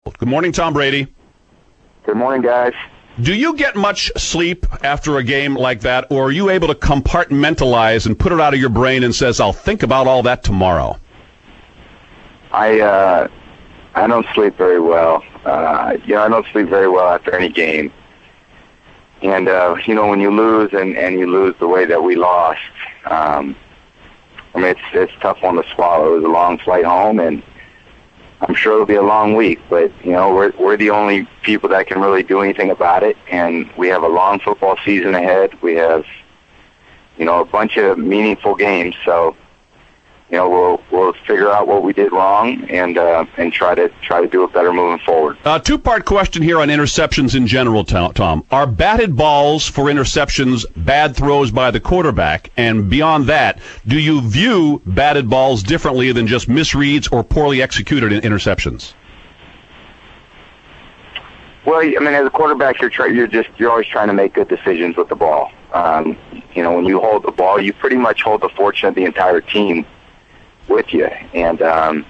Good morning, Tom Brady. Good morning, guys. Do you get much sleep after a game like that, or are you able to compartmentalize and put it out of your brain and says, I'll think about all that tomorrow? I don't sleep very well. I don't sleep very well after any game. And, when you lose and you lose the way that we lost, it's a tough one to swallow. It was a long flight home, and I'm sure it'll be a long week, but, we're the only people that can really do anything about it, and we have a long football season ahead. We have, a bunch of meaningful games, so, we'll figure out what we did wrong and try to do it better moving forward. Two-part question here on interceptions in general, Tom. Are batted balls for interceptions bad throws by the quarterback? And beyond that, do you view batted balls differently than just misreads or poorly executed interceptions? Well, as a quarterback, you're always trying to make good decisions with the ball. When you hold the ball, you pretty much hold the fortune of the entire team with you, and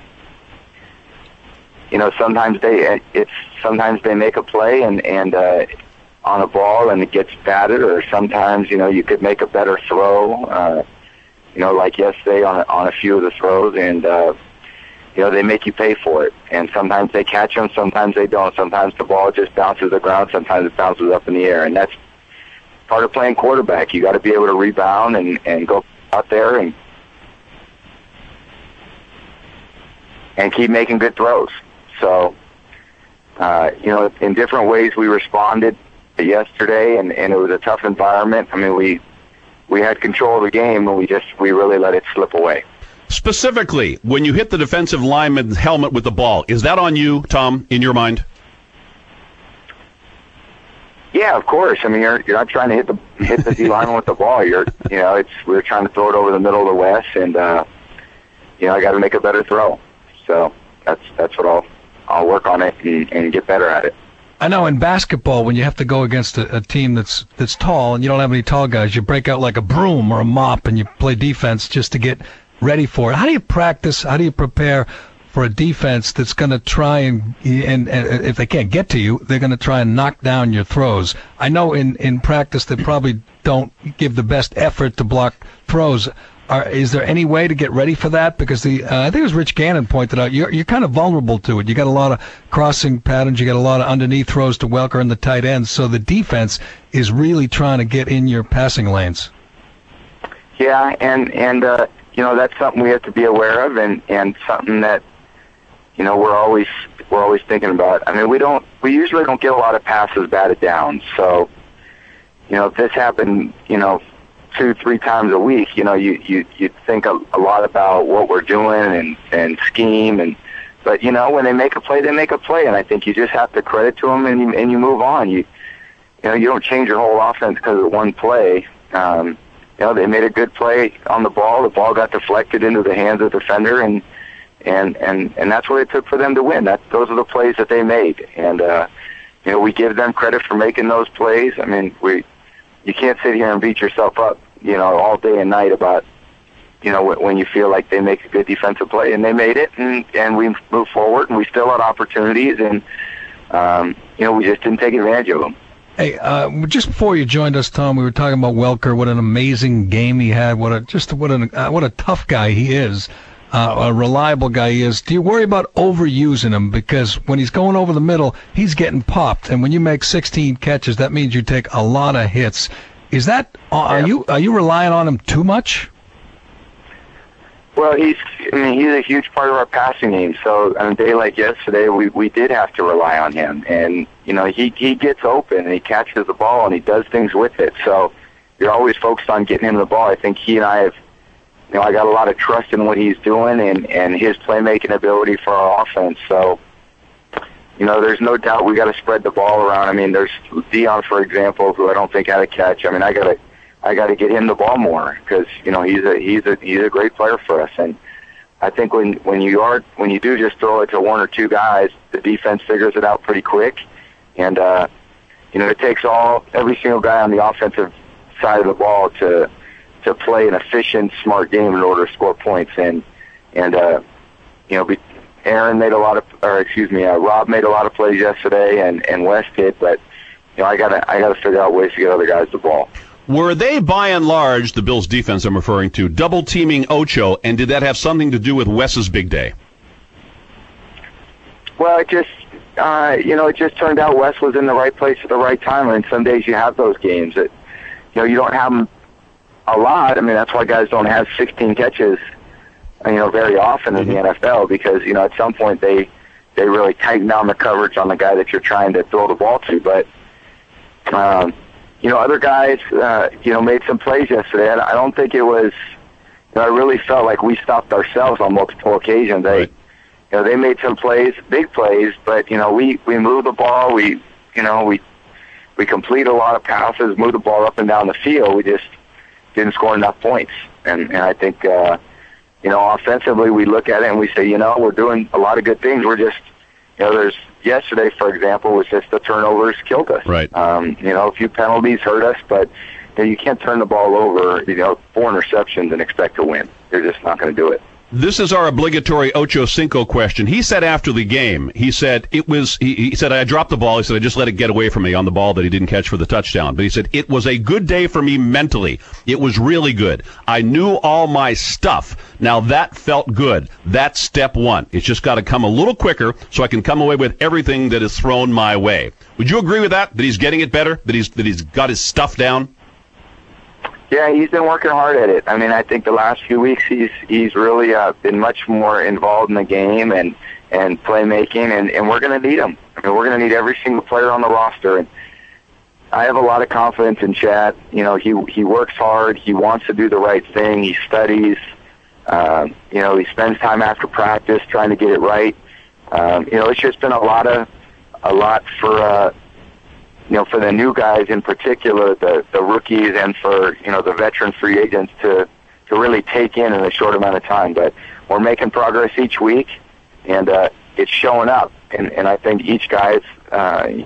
sometimes they make a play and on a ball and it gets batted, or sometimes you could make a better throw, like yesterday on a few of the throws, and they make you pay for it. And sometimes they catch them, sometimes they don't. Sometimes the ball just bounces the ground, sometimes it bounces up in the air, and that's part of playing quarterback. You got to be able to rebound and go out there and keep making good throws. So, in different ways we responded yesterday, and it was a tough environment. We had control of the game, and we really let it slip away. Specifically, when you hit the defensive lineman's helmet with the ball, is that on you, Tom, in your mind? Yeah, of course. You're not trying to hit the D lineman with the ball. We're trying to throw it over the middle of the West, and I got to make a better throw. So that's what I'll work on it and get better at it. I know in basketball, when you have to go against a team that's tall and you don't have any tall guys, you break out like a broom or a mop and you play defense just to get ready for it. How do you practice? How do you prepare for a defense that's going to try and if they can't get to you, they're going to try and knock down your throws? I know in practice they probably don't give the best effort to block throws. Is there any way to get ready for that? Because I think it was Rich Gannon pointed out, you're kind of vulnerable to it. You got a lot of crossing patterns, you got a lot of underneath throws to Welker and the tight ends, so the defense is really trying to get in your passing lanes. Yeah, and that's something we have to be aware of, and something that we're always thinking about. We usually don't get a lot of passes batted down, so if this happened 2-3 times a week, you think a lot about what we're doing and scheme, but when they make a play, they make a play, and I think you just have to credit to them and you move on. You don't change your whole offense because of one play. They made a good play on the ball. The ball got deflected into the hands of the defender, and that's what it took for them to win. Those are the plays that they made, and we give them credit for making those plays. You can't sit here and beat yourself up, all day and night about, when you feel like they make a good defensive play, and they made it, and we moved forward, and we still had opportunities, and, we just didn't take advantage of them. Hey, just before you joined us, Tom, we were talking about Welker, what an amazing game he had, what a tough guy he is. A reliable guy he is. Do you worry about overusing him? Because when he's going over the middle, he's getting popped. And when you make 16 catches, that means you take a lot of hits. Is that, are you relying on him too much? Well, he's a huge part of our passing game. So on a day like yesterday, we did have to rely on him. And, he gets open and he catches the ball and he does things with it. So you're always focused on getting him the ball. I think he and I have, I got a lot of trust in what he's doing and his playmaking ability for our offense. So, there's no doubt we got to spread the ball around. There's Dion, for example, who I don't think had a catch. I got to get him the ball more because he's a great player for us. And I think when you do just throw it to one or two guys, the defense figures it out pretty quick. And it takes every single guy on the offensive side of the ball to play an efficient, smart game in order to score points. And Rob made a lot of plays yesterday, and Wes did. But I gotta figure out ways to get other guys the ball. Were they, by and large, the Bills' defense I'm referring to, double-teaming Ocho, and did that have something to do with Wes's big day? Well, it just turned out Wes was in the right place at the right time, and some days you have those games that, you don't have them a lot. I mean, that's why guys don't have 16 catches, very often in the NFL, because, at some point they really tighten down the coverage on the guy that you're trying to throw the ball to. But, other guys, made some plays yesterday. And I don't think it was, I really felt like we stopped ourselves on multiple occasions. They made some plays, big plays, but, we moved the ball. We complete a lot of passes, moved the ball up and down the field. We just didn't score enough points. And I think, offensively we look at it and we say, we're doing a lot of good things. We're just, yesterday, for example, was just the turnovers killed us. Right. A few penalties hurt us, but you can't turn the ball over, 4 interceptions and expect to win. You're just not going to do it. This is our obligatory Ocho Cinco question. He said after the game, he said, I dropped the ball. He said, I just let it get away from me on the ball that he didn't catch for the touchdown. But he said, it was a good day for me mentally. It was really good. I knew all my stuff. Now that felt good. That's step one. It's just got to come a little quicker so I can come away with everything that is thrown my way. Would you agree with that? That he's getting it better? That he's got his stuff down? Yeah, he's been working hard at it. I mean, I think the last few weeks he's really been much more involved in the game and playmaking, and we're going to need him. I mean, we're going to need every single player on the roster. And I have a lot of confidence in Chad. He works hard. He wants to do the right thing. He studies. He spends time after practice trying to get it right. It's just been a lot for. For the new guys in particular, the rookies, and for, the veteran free agents to really take in a short amount of time. But we're making progress each week, and it's showing up. And I think each guy's, Chad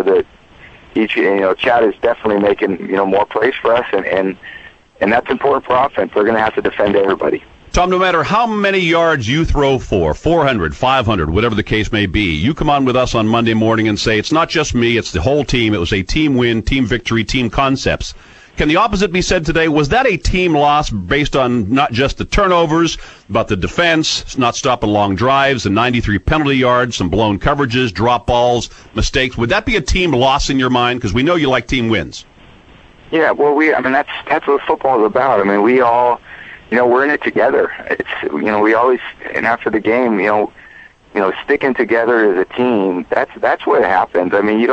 is definitely making, more plays for us, and that's important for offense. We're going to have to defend everybody. Tom, no matter how many yards you throw for, 400, 500, whatever the case may be, you come on with us on Monday morning and say, it's not just me, it's the whole team. It was a team win, team victory, team concepts. Can the opposite be said today? Was that a team loss based on not just the turnovers, but the defense, not stopping long drives, the 93 penalty yards, some blown coverages, drop balls, mistakes? Would that be a team loss in your mind? Because we know you like team wins. Yeah, well, that's what football is about. I mean, we all... we're in it together. It's, we always, and after the game, sticking together as a team, that's what happens. I mean,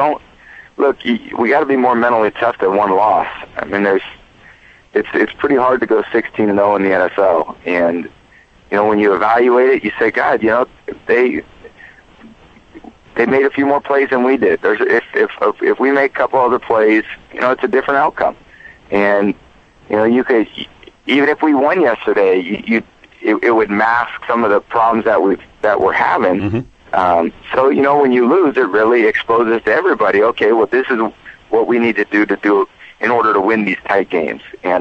we got to be more mentally tough than one loss. I mean, it's pretty hard to go 16-0 in the NFL. And, when you evaluate it, you say, God, they made a few more plays than we did. If we make a couple other plays, it's a different outcome. And, you could, even if we won yesterday, it would mask some of the problems that we're having. Mm-hmm. So when you lose, it really exposes to everybody. Okay, well, this is what we need to do in order to win these tight games. And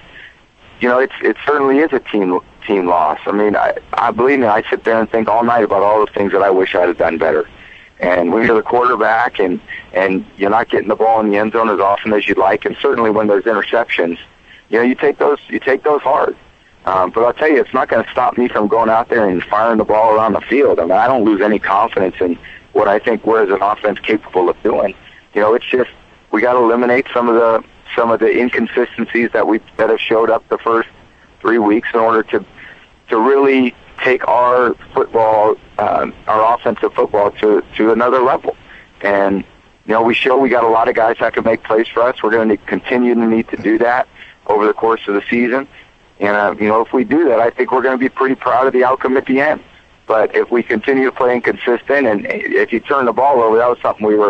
it certainly is a team loss. I mean, I believe me, I sit there and think all night about all the things that I wish I'd have done better. And when you're the quarterback and you're not getting the ball in the end zone as often as you'd like, and certainly when there's interceptions. You take those hard. But I'll tell you, it's not going to stop me from going out there and firing the ball around the field. I mean, I don't lose any confidence in what I think we're as an offense capable of doing. It's just we got to eliminate some of the inconsistencies that have showed up the first 3 weeks in order to really take our football, our offensive football to another level. And we got a lot of guys that can make plays for us. We're going to continue to need to do that over the course of the season. And, if we do that, I think we're going to be pretty proud of the outcome at the end. But if we continue to play inconsistent, and if you turn the ball over, that was something we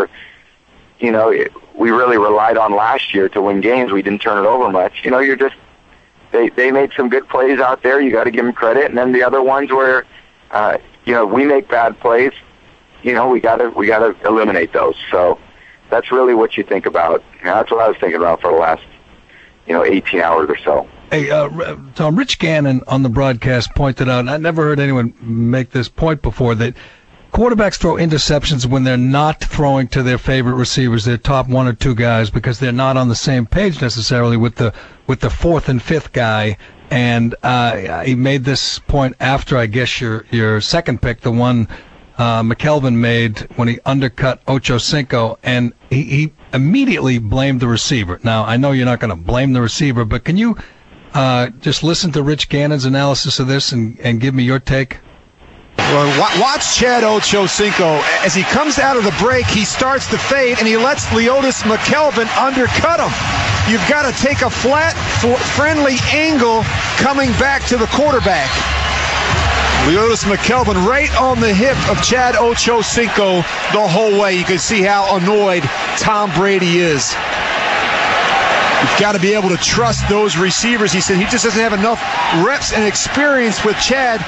really relied on last year to win games. We didn't turn it over much. They made some good plays out there. You got to give them credit. And then the other ones where, we make bad plays, we got to eliminate those. So that's really what you think about. That's what I was thinking about for the last 18 hours or so. Hey, Tom, Rich Gannon on the broadcast pointed out, and I never heard anyone make this point before, that quarterbacks throw interceptions when they're not throwing to their favorite receivers, their top one or two guys, because they're not on the same page necessarily with the fourth and fifth guy. And he made this point after, I guess, your second pick, the one McKelvin made when he undercut Ocho Cinco, and he immediately blamed the receiver. Now, I know you're not going to blame the receiver, but can you just listen to Rich Gannon's analysis of this and give me your take? Well, watch Chad Ochocinco. As he comes out of the break, he starts to fade, and he lets Leotis McKelvin undercut him. You've got to take a flat, friendly angle coming back to the quarterback. Leotis McKelvin right on the hip of Chad Ochocinco the whole way. You can see how annoyed Tom Brady is. You've got to be able to trust those receivers. He said he just doesn't have enough reps and experience with Chad.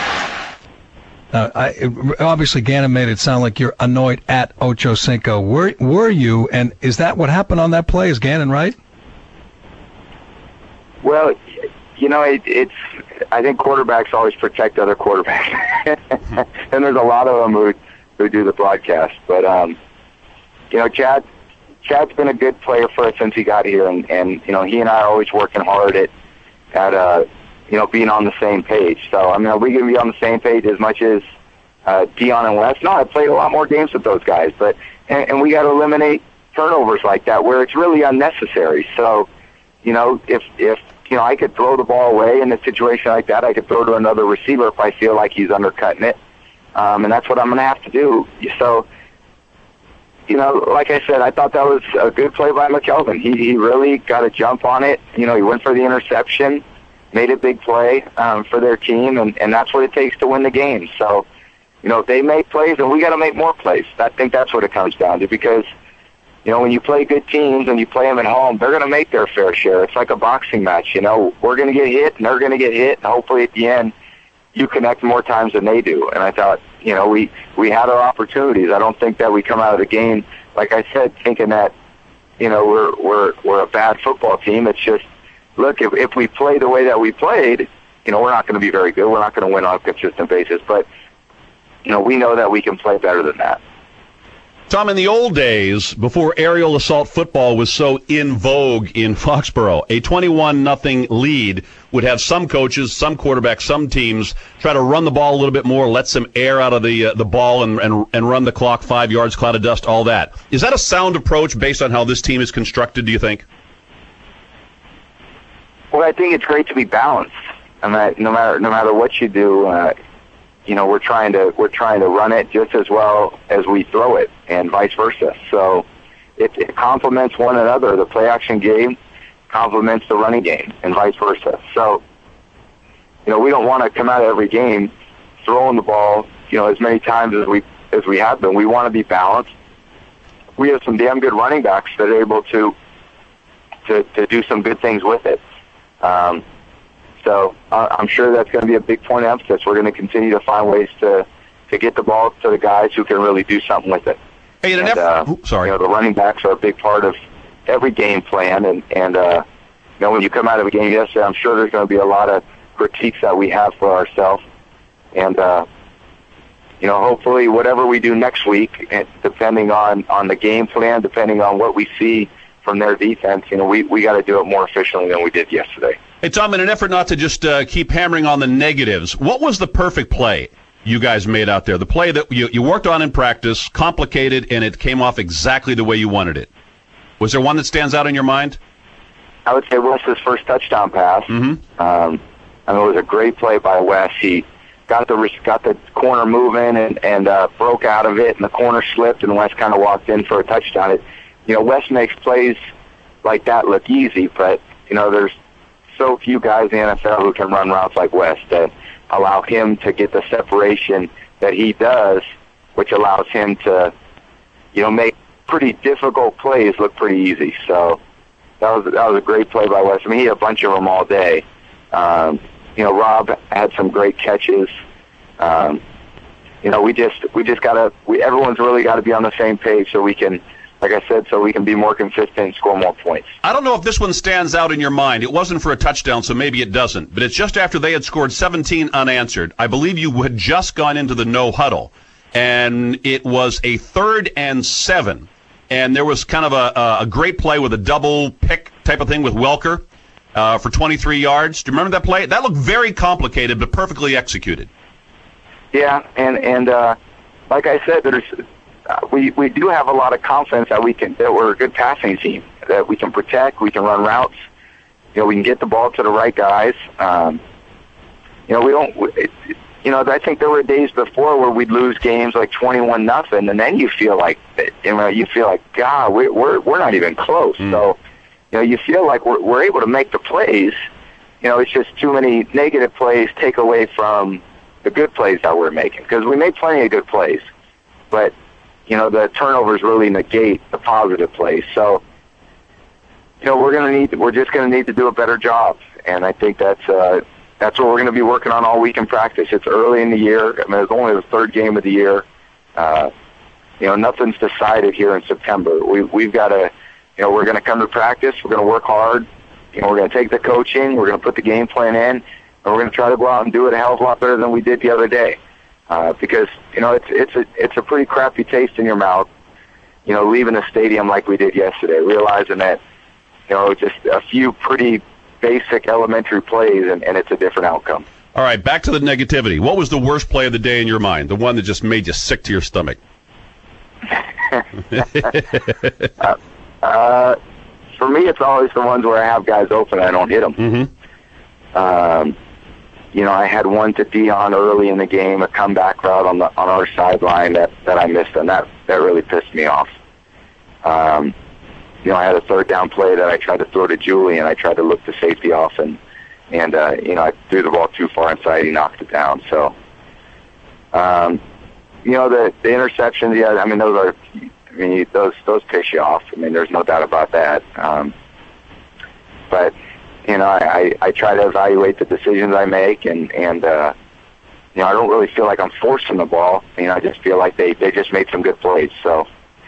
Obviously, Gannon made it sound like you're annoyed at Ochocinco. Were you, and is that what happened on that play? Is Gannon right? Well, you know, I think quarterbacks always protect other quarterbacks. And there's a lot of them who do the broadcast. But, you know, Chad's been a good player for us since he got here. And you know, he and I are always working hard at you know, being on the same page. So, I mean, are we going to be on the same page as much as Dion and Wes? No, I played a lot more games with those guys. But and we got to eliminate turnovers like that where it's really unnecessary. So, you know, if you know, I could throw the ball away in a situation like that, I could throw to another receiver if I feel like he's undercutting it. And that's what I'm going to have to do. So, you know, like I said, I thought that was a good play by McKelvin. He really got a jump on it. You know, he went for the interception, made a big play for their team, and that's what it takes to win the game. So, you know, if they make plays, and we got to make more plays. I think that's what it comes down to, because, you know, when you play good teams and you play them at home, they're going to make their fair share. It's like a boxing match, you know. We're going to get hit, and they're going to get hit, and hopefully at the end you connect more times than they do. And I thought, you know, we had our opportunities. I don't think that we come out of the game, like I said, thinking that, you know, we're a bad football team. It's just, look, if we play the way that we played, you know, we're not going to be very good. We're not going to win on a consistent basis. But, you know, we know that we can play better than that. Tom, in the old days, before aerial assault football was so in vogue in Foxborough, a 21-0 lead would have some coaches, some quarterbacks, some teams try to run the ball a little bit more, let some air out of the ball and run the clock 5 yards, cloud of dust, all that. Is that a sound approach based on how this team is constructed, do you think? Well, I think it's great to be balanced. I mean, no matter what you do, you know, we're trying to run it just as well as we throw it, and vice versa. So it complements one another. The play action game complements the running game, and vice versa. So, you know, we don't want to come out of every game throwing the ball, you know, as many times as we have been. We want to be balanced. We have some damn good running backs that are able to do some good things with it. So I'm sure that's going to be a big point of emphasis. We're going to continue to find ways to get the ball to the guys who can really do something with it. Hey, sorry. You know, the running backs are a big part of every game plan, and you know, when you come out of a game yesterday, I'm sure there's going to be a lot of critiques that we have for ourselves, and you know, hopefully whatever we do next week, depending on the game plan, depending on what we see from their defense, you know, we got to do it more efficiently than we did yesterday. Hey, Tom, in an effort not to just keep hammering on the negatives, what was the perfect play you guys made out there? The play that you worked on in practice, complicated, and it came off exactly the way you wanted it. Was there one that stands out in your mind? I would say Wes's first touchdown pass. Mm-hmm. I mean, it was a great play by Wes. He got the corner moving and broke out of it, and the corner slipped, and Wes kind of walked in for a touchdown. You know, Wes makes plays like that look easy, but, you know, there's so few guys in the NFL who can run routes like Wes that allow him to get the separation that he does, which allows him to, you know, make pretty difficult plays look pretty easy. So that was a great play by Wes. I mean, he had a bunch of them all day. You know, Rob had some great catches. You know, we just gotta, everyone's really got to be on the same page so we can like I said, so we can be more consistent and score more points. I don't know if this one stands out in your mind. It wasn't for a touchdown, so maybe it doesn't. But it's just after they had scored 17 unanswered. I believe you had just gone into the no huddle, and it was a 3rd and 7. And there was kind of a great play with a double pick type of thing with Welker for 23 yards. Do you remember that play? That looked very complicated, but perfectly executed. Yeah, and like I said, we do have a lot of confidence that we're a good passing team, that we can protect, we can run routes, we can get the ball to the right guys. I think there were days before where we'd lose games like 21-0, and then you feel like, God, we're not even close. So, you feel like we're able to make the plays. It's just too many negative plays take away from the good plays that we're making, because we made plenty of good plays, but the turnovers really negate the positive plays. So, we're just gonna need to do a better job, and I think that's what we're gonna be working on all week in practice. It's early in the year. I mean, it's only the 3rd game of the year. Nothing's decided here in September. We've got to, we're gonna come to practice. We're gonna work hard. We're gonna take the coaching. We're gonna put the game plan in. And we're going to try to go out and do it a hell of a lot better than we did the other day, because it's a pretty crappy taste in your mouth, leaving a stadium like we did yesterday, realizing that just a few pretty basic elementary plays and it's a different outcome. All right, back to the negativity. What was the worst play of the day in your mind? The one that just made you sick to your stomach? For me, it's always the ones where I have guys open and I don't hit them. Mm-hmm. I had one to Dion early in the game, a comeback route on our sideline that I missed, and that really pissed me off. I had a 3rd down play that I tried to throw to Julie, and I tried to look the safety off, and I threw the ball too far inside. He knocked it down. So, the interceptions, yeah, I mean, those piss you off. I mean, there's no doubt about that. But I try to evaluate the decisions I make, and I don't really feel like I'm forcing the ball. I just feel like they just made some good plays. So,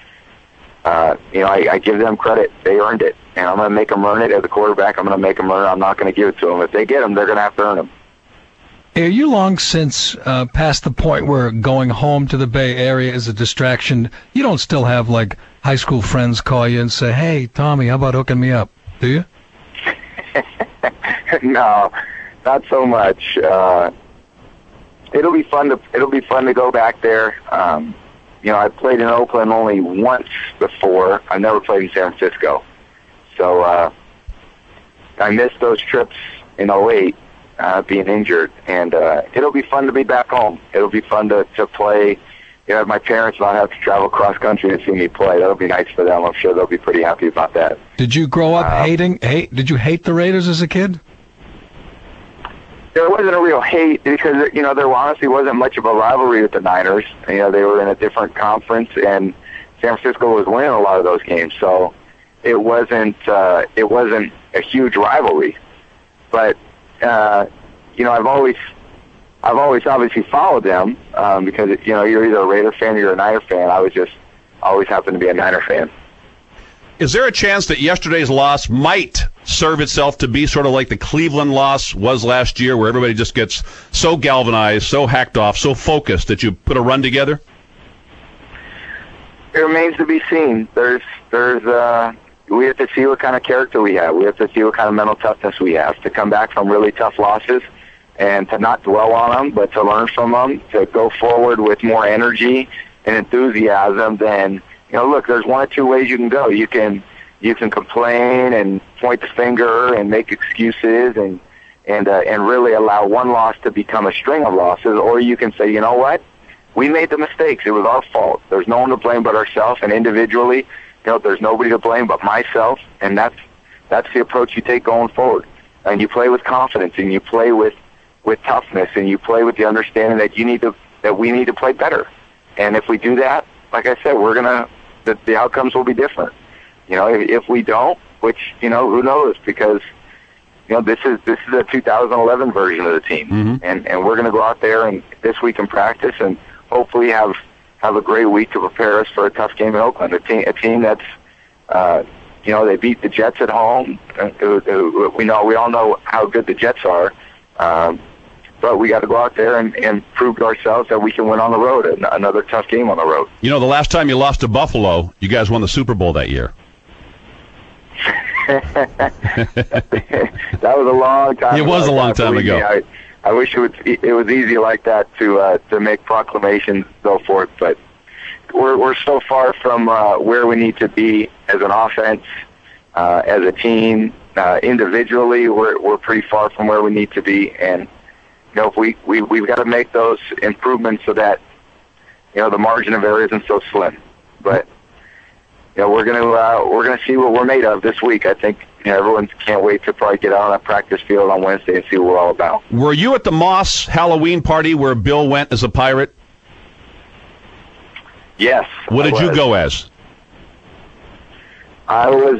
I give them credit. They earned it, and I'm going to make them earn it. As a quarterback, I'm going to make them earn it. I'm not going to give it to them. If they get them, they're going to have to earn them. Are you long since past the point where going home to the Bay Area is a distraction? You don't still have, like, high school friends call you and say, "Hey, Tommy, how about hooking me up?" Do you? No, not so much. It'll be fun to go back there. I played in Oakland only once before. I never played in San Francisco, so I missed those trips in 2008, being injured, and it'll be fun to be back home. It'll be fun to play. My parents not have to travel cross country to see me play. That'll be nice for them. I'm sure they'll be pretty happy about that. Did you grow up did you hate the Raiders as a kid? There wasn't a real hate because, there honestly wasn't much of a rivalry with the Niners. They were in a different conference, and San Francisco was winning a lot of those games. So it wasn't a huge rivalry. But, I've always obviously followed them because, you're either a Raider fan or you're a Niner fan. I always happened to be a Niner fan. Is there a chance that yesterday's loss might serve itself to be sort of like the Cleveland loss was last year, where everybody just gets so galvanized, so hacked off, so focused that you put a run together? It remains to be seen. We have to see what kind of character we have. We have to see what kind of mental toughness we have to come back from really tough losses and to not dwell on them, but to learn from them, to go forward with more energy and enthusiasm than, look, there's one or two ways you can go. You can complain and point the finger and make excuses and really allow one loss to become a string of losses, or you can say, you know what? We made the mistakes. It was our fault. There's no one to blame but ourselves, and individually, there's nobody to blame but myself, and that's the approach you take going forward. And you play with confidence, and you play with toughness, and you play with the understanding that we need to play better. And if we do that, like I said, the outcomes will be different. If we don't, which, who knows, because, this is a 2011 version of the team. Mm-hmm. And we're going to go out there and this week in practice and hopefully have have a great week to prepare us for a tough game in Oakland. A team that's, they beat the Jets at home. We all know how good the Jets are. But we got to go out there and prove to ourselves that we can win on the road. Another tough game on the road. The last time you lost to Buffalo, you guys won the Super Bowl that year. That was a long time. It was a long time ago. I wish it was easy like that to make proclamations, so forth. But we're so far from where we need to be as an offense, as a team, individually. We're pretty far from where we need to be, and we've got to make those improvements so that the margin of error isn't so slim. But we're gonna see what we're made of this week. I think everyone can't wait to probably get out on a practice field on Wednesday and see what we're all about. Were you at the Moss Halloween party where Bill went as a pirate? Yes. What did you go as? I was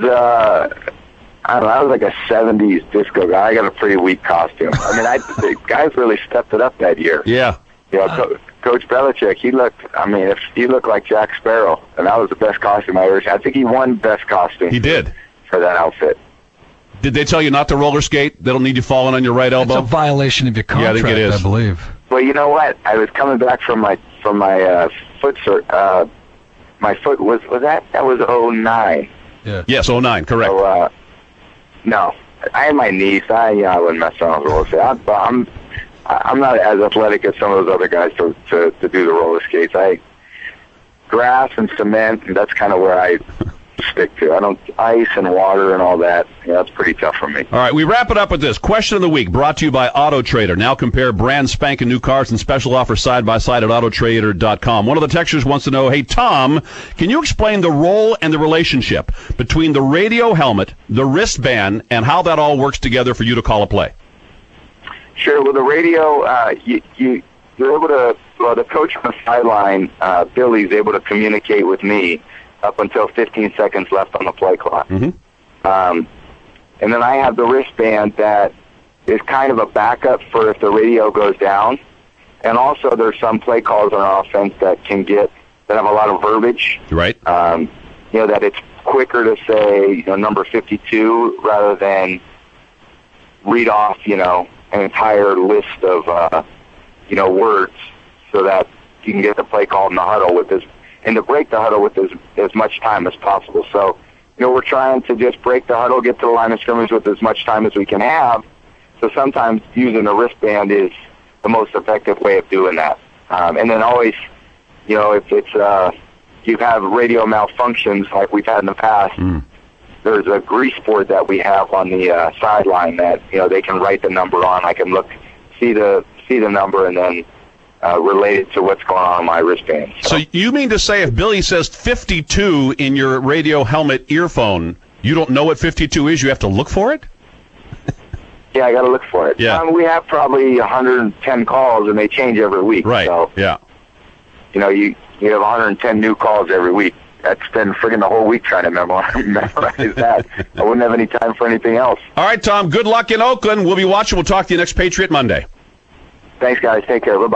I was like a 70s disco guy. I got a pretty weak costume. I mean, the guys really stepped it up that year. Yeah. Coach Belichick, he looked like Jack Sparrow, and that was the best costume I ever seen. I think he won best costume. He did. For that outfit. Did they tell you not to roller skate? That'll need you falling on your right elbow? It's a violation of your contract, I think it is. I believe. Well, you know what? I was coming back from my foot cert. My foot was that was 09. Yeah. Yes, 09, correct. So, no, I had my knee. So I wouldn't mess around with roller skates. I'm not as athletic as some of those other guys to do the roller skates. Grass and cement, and that's kind of where I stick to. I don't ice and water and all that. That's pretty tough for me. All right, we wrap it up with this question of the week, brought to you by Auto Trader. Now compare brand spanking new cars and special offers side by side at autotrader.com. One of the texters wants to know, hey Tom, can you explain the role and the relationship between the radio helmet, the wristband, and how that all works together for you to call a play? Sure. With the radio, you're able to. Well, the coach on the sideline, Billy's able to communicate with me up until 15 seconds left on the play clock. Mm-hmm. And then I have the wristband that is kind of a backup for if the radio goes down. And also, there's some play calls on offense that have a lot of verbiage. Right. That it's quicker to say number 52 rather than read off an entire list of words, so that you can get the play called in the huddle and to break the huddle with as much time as possible. So, we're trying to just break the huddle, get to the line of scrimmage with as much time as we can have. So sometimes using a wristband is the most effective way of doing that. And then always, if it's you have radio malfunctions like we've had in the past, there's a grease board that we have on the sideline that they can write the number on. I can see the number, and then relate it to what's going on my wristband. So you mean to say if Billy says 52 in your radio helmet earphone, you don't know what 52 is? You have to look for it? Yeah, I got to look for it. Yeah. We have probably 110 calls, and they change every week. Right. So, yeah. You have 110 new calls every week. That's been friggin' the whole week trying to memorize that. I wouldn't have any time for anything else. All right, Tom, good luck in Oakland. We'll be watching. We'll talk to you next Patriot Monday. Thanks, guys. Take care. Bye-bye.